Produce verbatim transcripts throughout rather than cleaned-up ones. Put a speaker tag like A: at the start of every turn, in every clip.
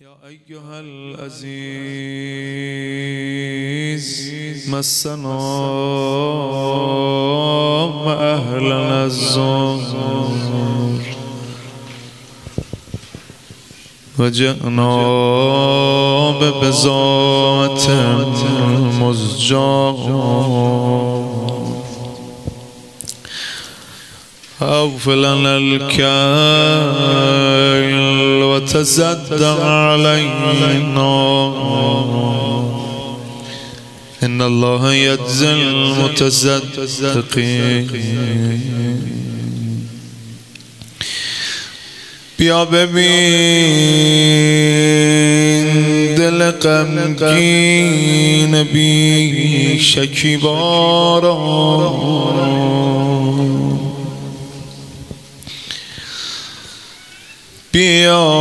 A: يا أيها العزيز مسنا أهلنا الزور وجئنا ببضاعة مزجاة أوفِ لنا الكيل وتصدق علينا إن الله يجزي المتصدقين. بیا ببین دل غمگین بی شکیبا بیا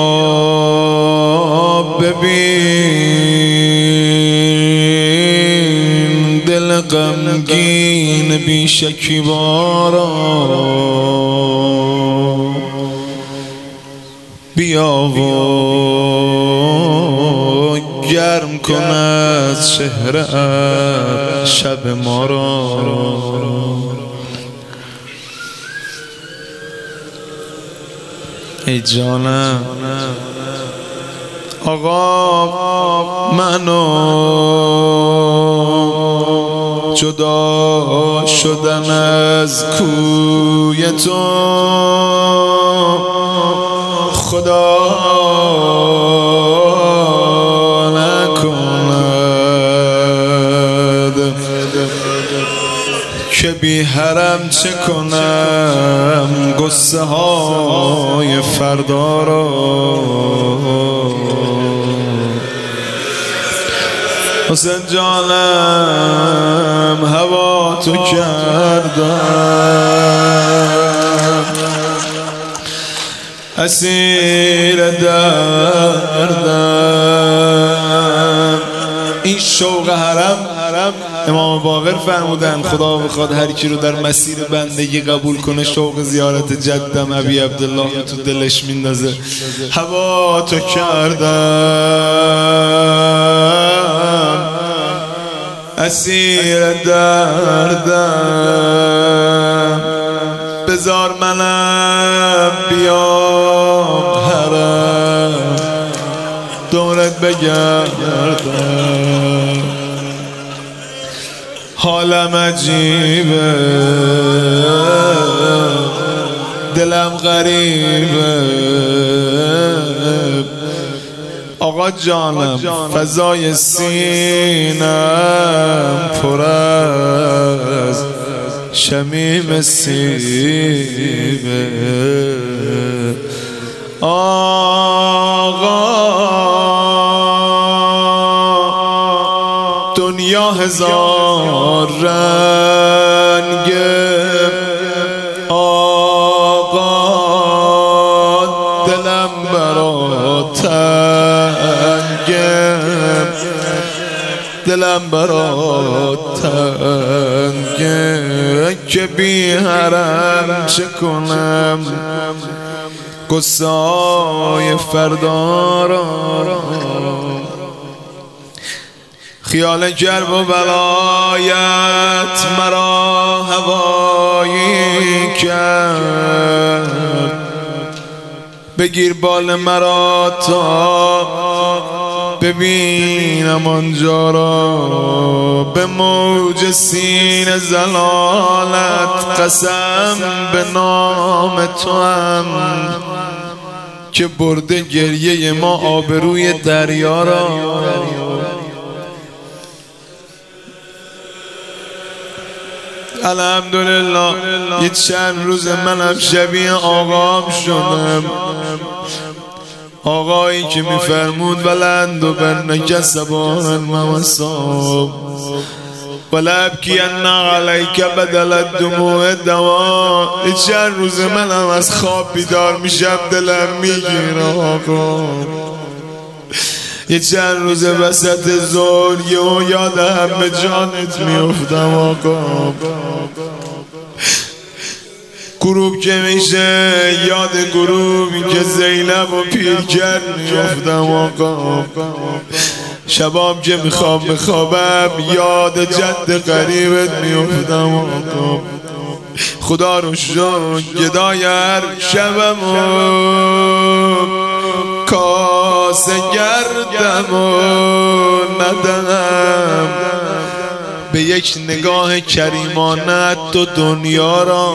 A: ببین دل غمگین بی شکیبا بیا و گرم کن از چهره شب ما را. ای جانم آقا منو جدا شدن از کوی تو خدا نکند که بی حرم چه کنم قصه های فردا را. حسین جانم هوا تو کردم اسیر دردم. این شوق حرم امام باقر فرمودن خدا بخواد هر کی رو در مسیر بندگی قبول کنه شوق زیارت جدم ابی عبدالله تو دلش میندازه. هوا تو کردم اسیر دردم بذار منم بیام حرم دورت بگردم. حالم عجیبه دلم غریبه آقا جانم فضای سینم پر از شمیم سیبه. آقا دنیا هزار رنگه آقا دلم برا تنگه دلم برا تنگه که بی حرم چه کنم قصه های فردا را. خیال کرب و بلایت مرا هوایی کرد بگیر بال مرا تا ببینم آنجا را. به موج سینه زلالت قسم به نام تو هم که برده گریه ما آبروی دریا را. الحمدلله یه چند روز منم شبیه آقام شدم. آقایی که میفرمود ولند و برنک سبان موساب ولابکی انا علیک بدل الدموع دوا. یه چند روز منم از خواب بیدار میشم دلم میگیره آقا. یه چند روز وسط زور یه یادم به جانت میافتم آقا. غروب که میشه یاد غروبی که زینب و پیر کرد میافتم آقا. شبام که میخوام بخوابم یاد جد قریبت میافتم آقا. خدا رو شکر گدای هر شبم و کاسه گردم و ندم به یک نگاه کریمانت تو دنیا را.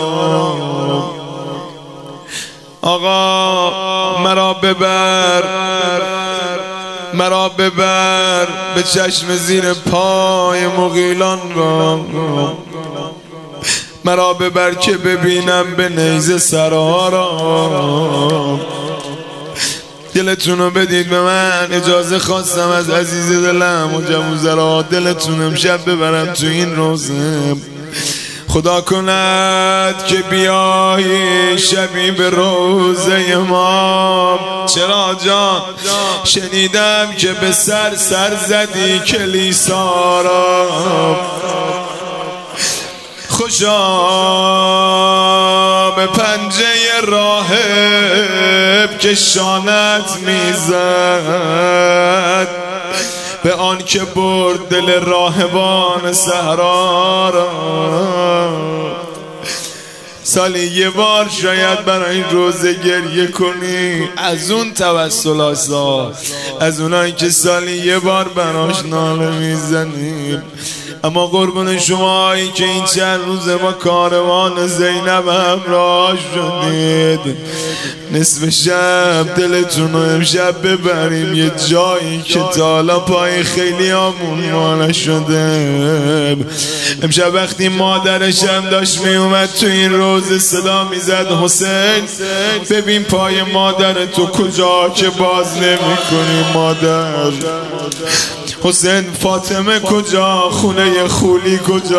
A: آقا مرا ببر مرا ببر به چشم زیر پای مغیلان را. مرا ببر که ببینم به نیزه سرها را. دلتونو بدید به من، اجازه خواستم از عزیز دلم و جموزرا. دلتون امشب ببرم تو این روزه. خدا کند که بیایی شبی به روزه ما. چرا جان شنیدم که به سر سر زدی کلیسا را. خوشا به پنجه راهب که شانت میزد به آن که برد دل راهبان صحرا را. سالی یه بار شاید برای این روزه گریه کنی، از اون توسل آسا، از اونایی که سالی یه بار براش ناله میزنیم. اما قربون شمایی که این چند روز ما کاروان زینب همراه شدید، نصف شب دلتون رو امشب ببریم یه جایی که تا حالا پای خیلی آمون ما نشده. امشب وقتی مادرش هم داشت می اومد تو این روز صدا میزد حسین ببین پای مادر تو کجا که باز نمی کنی مادر. حسین فاطمه کجا، خونه خولی کجا.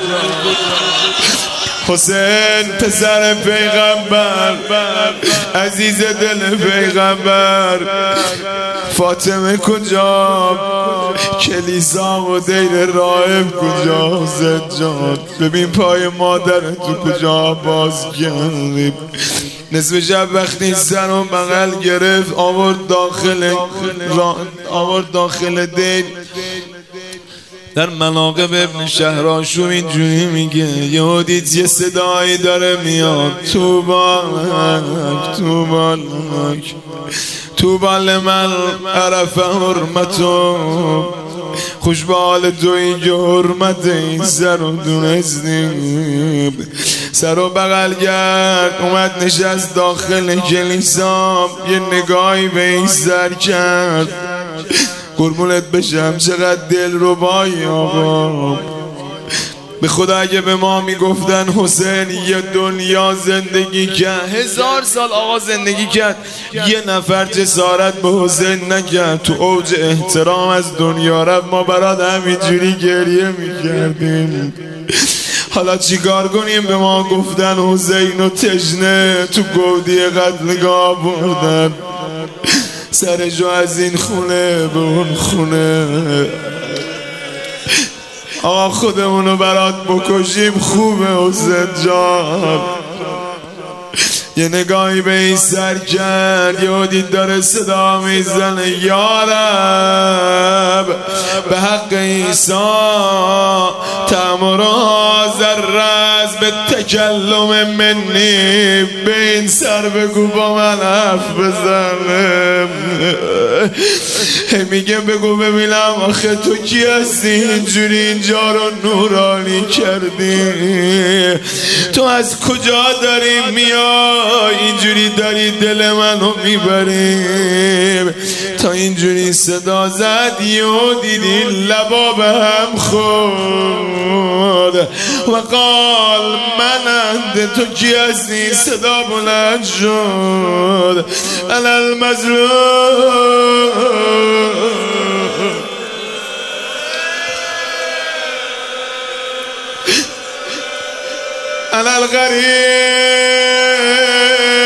A: حسین پسر پیغمبر، عزیز دل پیغمبر، فاطمه کجا، کلیسا و دیر راهب کجا. حسین جان ببین پای مادر تو کجا باز گردیم. نصف شب وقتی سر و بغل گرفت آورد داخل آورد داخل دل. در مناقب ابن شهرآشوب اینجوری میگه یهو دید یه صدایی داره میاد توبالک توبالک توبال من عرف حرمتو. خوش به حال تویی که حرمت این سر و دونستیم. سر و بغل گرد اومد نشست داخل کلیسا، یه نگاهی به این سر کرد. قربونت بشم چقدر دل ربایی آقا. به خدا اگه به ما میگفتن حسین یه دنیا زندگی کرد، هزار سال آقا زندگی کرد، یه نفر جسارت به حسین نکرد، تو اوج احترام از دنیا رفت، ما برات همینجوری گریه میکردیم. حالا چیکار کنیم؟ به ما گفتن حسین و تشنه تو گودی قتلگاه بردن، سرشو از این خونه به اون خونه. آقا خودمونو برات بکشیم خوبه حسین جان. یه نگاهی به این سر کرد، یه دید داره صدا میزنه یارب به حق عیسی تأمر هازر رز به تکلم منی. به این سر بگو با من حرف بزنه. میگه بگو ببینم آخه تو کی هستی اینجوری اینجا رو نورانی کردی؟ تو از کجا داری میای اینجوری داری دل منو میبری؟ تا اینجوری صدا زد و دیدی لبا به هم خورد و قال منند تو کی هستی؟ صدا بلند شد انا المظلوم انا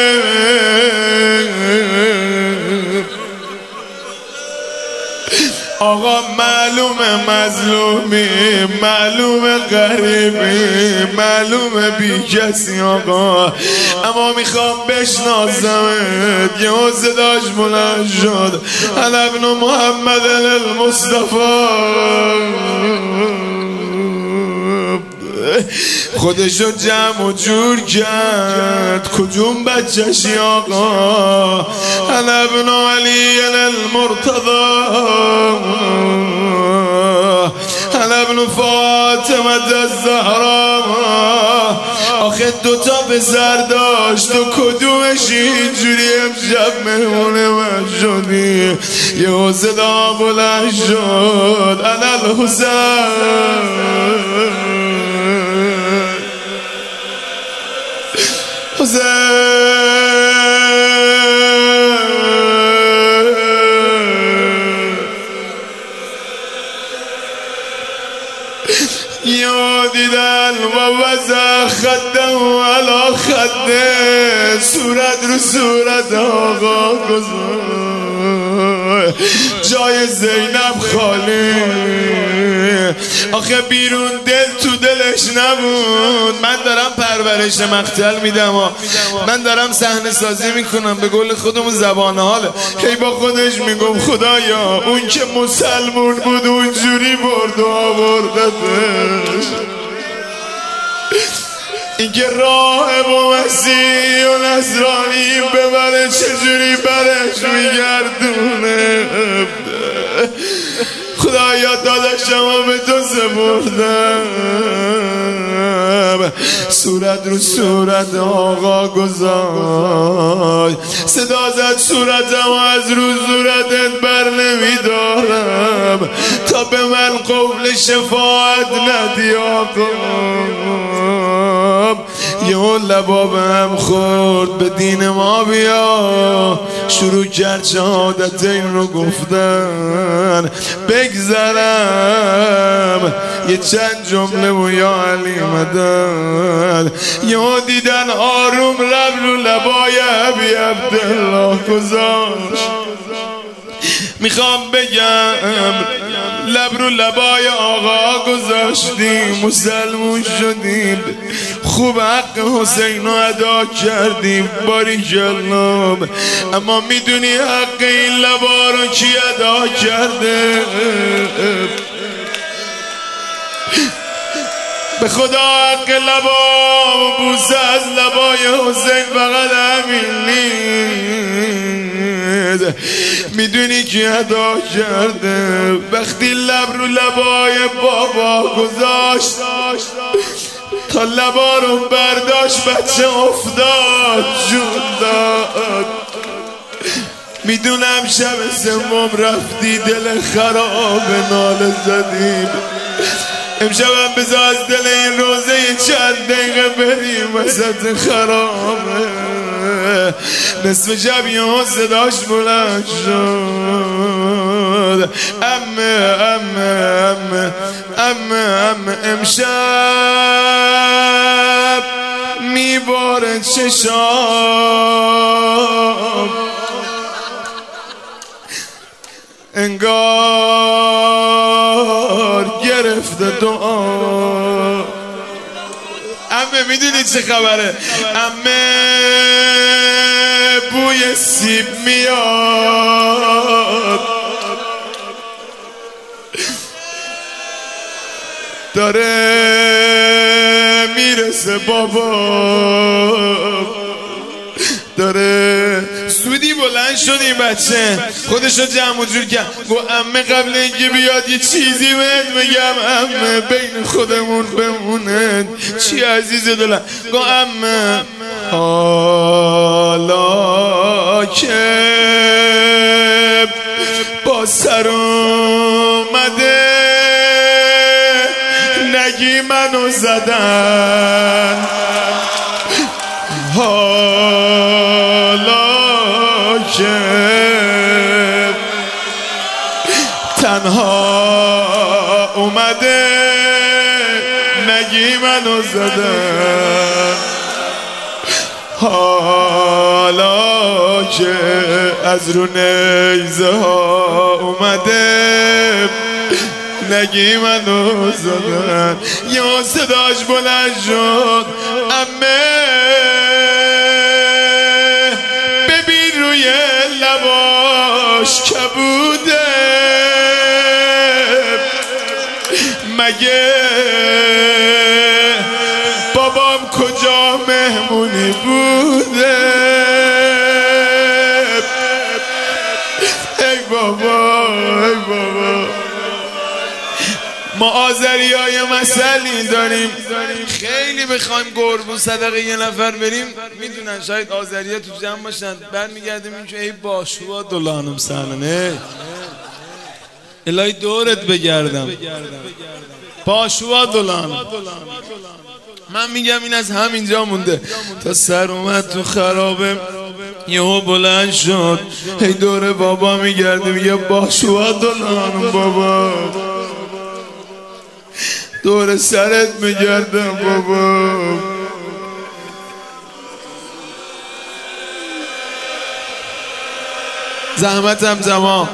A: الغریب آقا معلومه مظلومی، معلومه غریبی، معلومه بی کسی آقا، اما میخوام بشناسمت. یه صداش بلند شد، انا ابن محمد المصطفی. خودشو جمع و جور کرد، کجون بچه‌شی آقا؟ انا ابن علی المرتضی، انا ابن فاطمه الزهرا. آخه دوتا پسر داشت و کدومش اینجوری امشب مهمون من شدی؟ یه صدا بلند شد، انا الحسین، یا دیدن و وضع خده و علا خده، صورت رو صورت آقا گذار، جای زینب خالی. آخه بیرون دل تو دلش نبود. من دارم پرورش مقتل میدم و من دارم صحنه سازی میکنم، به قول خودمون زبان حاله. هی با خودش میگم خدایا اون که مسلمون بود اونجوری برد و آوردتش، این که راهب و مسیحی و نصرانی ببره چجوری برش میگردونه. خدایا داداشمو به تو سپردم، صورت رو صورت آقا گذاشت، صدا زد صورتمو از رو صورتت بر نمیدارم تا به من قول شفاعت ندی آقا. یه لبا به هم خورد، به دین ما بیا، شروع کرد شهادت این رو گفتن. بگذرم یه چند جمله و یا علی مدد، یه دیدن آروم لب رو لبای ابی عبدالله گذاشت. میخوام بگم لب رو لبای آقا گذاشتیم، مسلمون شدیم، خوب حق حسین رو ادا کردیم، باریکالله. اما میدونی حق این لبا رو کی ادا کرده؟ به خدا حق لبا و بوسه از لبای حسین فقط همین نیست. میدونی کی ادا کرده؟ وقتی لب رو لبای بابا گذاشت تا لبا رو برداشت بچه افتاد جون داد. میدونم شب سوم رفتی دل خراب ناله زدیم، امشبم بذار از دل این روزه یه چند دقیقه بریم وسط خرابه. نصف شب یه صداش بلند شد، امه امه امه امه امه امشب میباره چشام، انگار گرفته دعا. امه میدونی چه خبره؟ امه بوی سیب میاد، داره میرسه بابا، داره. سودی بلند شد این بچه، خودشو جمع و جور کرد، گو امه قبل اینکه بیاد یه چیزی بهت بگم امه، بین خودمون بمونه، چی عزیز دلم؟ گو امه حالا که با سر اومده نگی منو زدن، حالا که تنها اومده نگی منو زدن، حالا که از رو نیزه ها اومده زندگی منو زدن. یا صداش بلند شد عمه ببین روی لباش کبوده، مگه بابام کجا مهمونی بوده؟ ای بابا ای بابا. ما آذری های مسئله داریم، خیلی بخوایم قربون صدقه یه نفر بریم میدونن شاید آذری ها تو جمع باشن، برمیگردیم اینجا ای باشوا دلانم سننه الهی دورت بگردم باشوا دلانم. من میگم این از همینجا مونده تا سر اومد تو خرابه یهو بلند شد هی دور بابا میگرده میگه باشوا دلانم بابا، دور سرت میگردم بابا. زحمتم زمان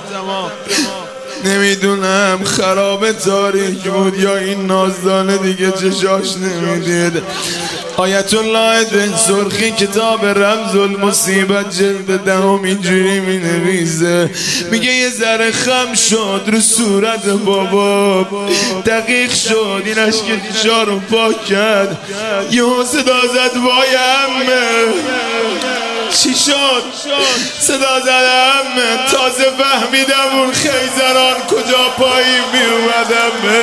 A: نمیدونم خراب تاریک بود یا این نازدانه دیگه چشاش نمیدید. آیت الله ده سرخی کتاب رمز المصیبت جلد دهم اینجوری می نویسه، میگه یه ذره خم شد رو صورت بابا، دقیق شد این اشک دیشا رو پاک کرد، یه صدا زد وای عمه. چی شد؟ صدا زدم تازه فهمیدم اون خیزران کجا پایی می اومدم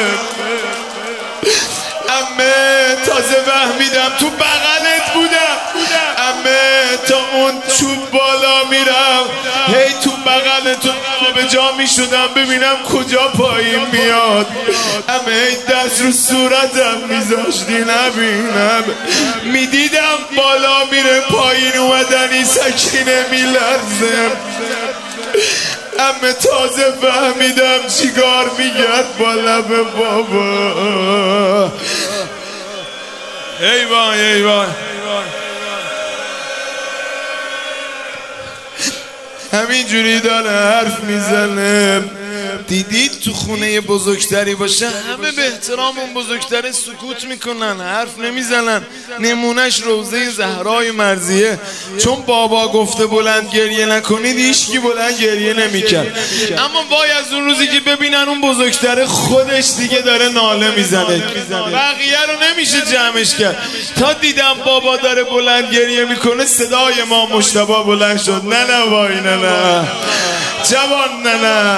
A: عمه، تازه فهمیدم تو بغلت بودم عمه، تا اون چوب بالا میرم هی تو بغلتون به جا میشدم ببینم کجا پایی میاد عمه، هی دست رو صورتم میذاشتی نبینم، میدیدم بالا میره پایین اومدنی سکینه میلرزم عمه، تازه فهمیدم چیکار میگرد با لب بابا. ای وای ای وای. همین جوری داره حرف میزنه. دیدید تو خونه بزرگتری باشه همه به احترام اون بزرگتره سکوت میکنن، حرف نمیزنن. نمونش روضه زهرای مرضیه، چون بابا گفته بلند گریه نکنید هیچکی بلند گریه نمیکرد. اما وای از اون روزی که ببینن اون بزرگتره خودش دیگه داره ناله میزنه، بقیه رو نمیشه جمعش کرد. تا دیدم بابا داره بلند گریه میکنه صدای ما مجتبی بلند شد نه نه وای نه نه جوان نه نه.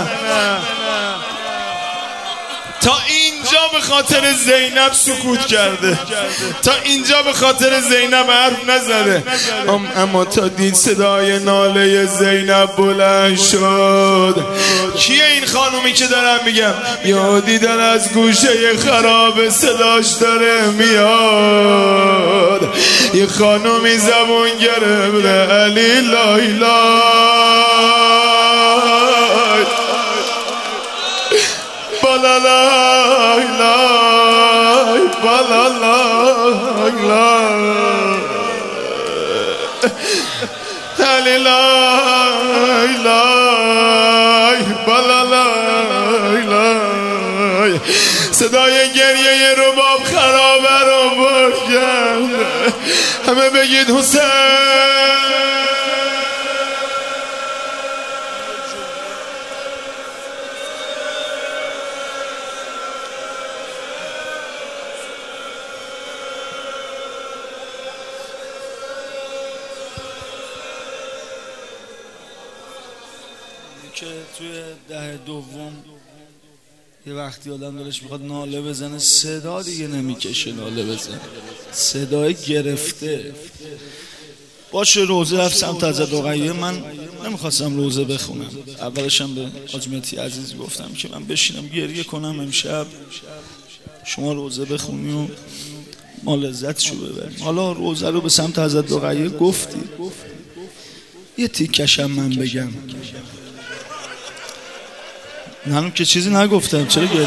A: تا اینجا به خاطر زینب سکوت کرده، تا اینجا به خاطر زینب حرف نزده، ام اما تا دید صدای ناله زینب بلند شد. کیه این خانومی که دارم میگم؟ یا دیدن از گوشه خراب صداش داره میاد، یه خانومی زبون گرفته علی لایلا بالا لای لای بالا لای لای علی لای لای بالا لای لای. صدای گریه رباب خرابه رو برگرد، همه بگید حسین. که توی ده دوم یه وقتی آدم دلش میخواد ناله بزنه صدا دیگه نمیکشه ناله بزنه، صدای گرفته باشه. روزه رفت سمت حضرت رقیه، من نمیخواستم روزه بخونم، اولشم به حاج مهدی عزیز گفتم که من بشینم گریه کنم امشب، شما روزه بخونی و ما لذتشو ببریم. حالا روزه رو به سمت حضرت رقیه گفتی، یه تیکشم من بگم. هنوز که چیزی نگفتم چرا گریه؟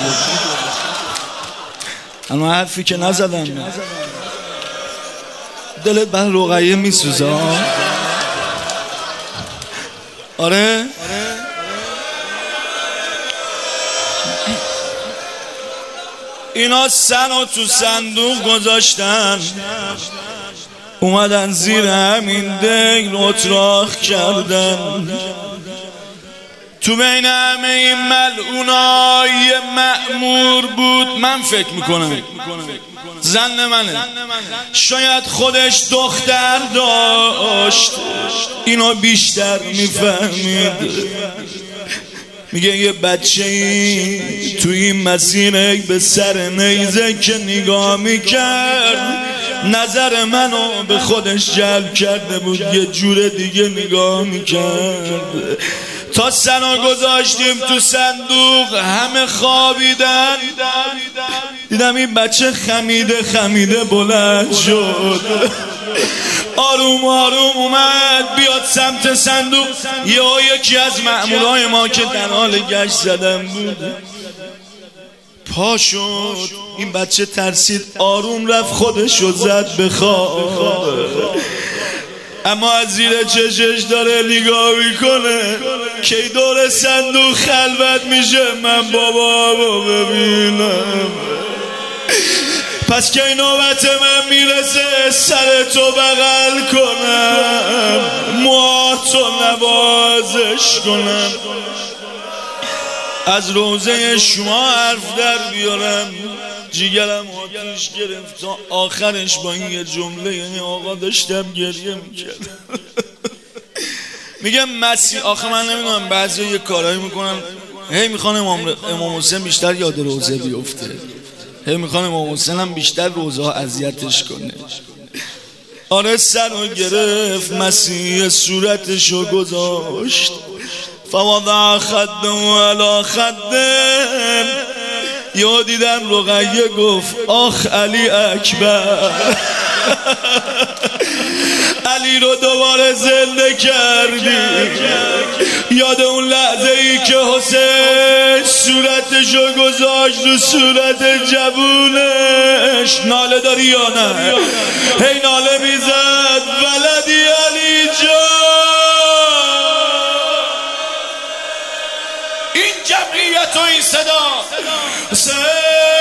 A: هنوز حرفی که نزدم. دلت بر رقیه میسوزه؟ آره؟
B: اینا سنو تو صندوق گذاشتن، اومدن زیر همین دین اتراق کردن. تو بین همه این ملعونای مأمور بود، من فکر میکنم زن منه، شاید خودش دختر داشت، اینو بیشتر میفهمید. میگه یه بچه ای تو این مسیر به سر نیزه که نگاه میکرد، نظر منو به خودش جلب کرده بود، یه جور دیگه نگاه میکرد. تا سنا گذاشتیم تو صندوق همه خوابیدن، دیدم این بچه خمیده خمیده بلند شد، آروم آروم اومد بیاد سمت صندوق. یا یکی از مأمورای ما که در حال گشت زدن بود پا شد، این بچه ترسید، آروم رفت خودشو زد به خواب، اما از زیر چشش داره نگاه میکنه که دور صندوق خلوت میشه، من بابا ببینم. پس که نوبت من میرسه سر تو بغل کنم، موهاتو نوازش کنم، از روزه شما حرف در بیارم. جیگرم آتیش گرفت تا آخرش با این یه جمله، یعنی آقا داشتم گریه میکرد. میگم مسیح، آخه من نمیدونم بعضی یه کارایی میکنن، هی میخوان امام, امام حسین بیشتر یاد روزه بیفته، هی میخوان امام حسین هم بیشتر روزه ها اذیتش کنه. آره سر رو گرفت مسیح، صورتشو گذاشت، فوضع خده علی خده. یا دیدم رقیه گفت آخ علی اکبر، علی رو دوباره زنده کردی. یاد اون لحظه ای که حسین صورتشو گذاشت رو صورت جوونش. ناله داری یا نه؟ هی ناله میزد ولدی علی جان. این جمعیت و این صدا حسین